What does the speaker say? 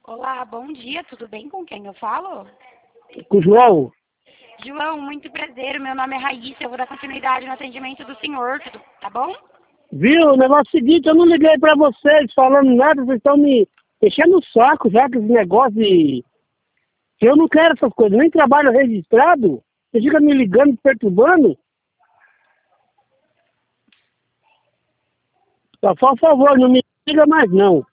Olá, bom dia, tudo bem? Com quem eu falo? Com o João. João, muito prazer, meu nome é Raíssa, eu vou dar continuidade no atendimento do senhor, tá bom? Viu? O negócio é o seguinte, eu não liguei pra vocês falando nada, vocês estão me enchendo o saco já com esse negócio de... que eu não quero essas coisas, nem trabalho registrado. Você fica me ligando, me perturbando. Só faz favor, não me liga mais não.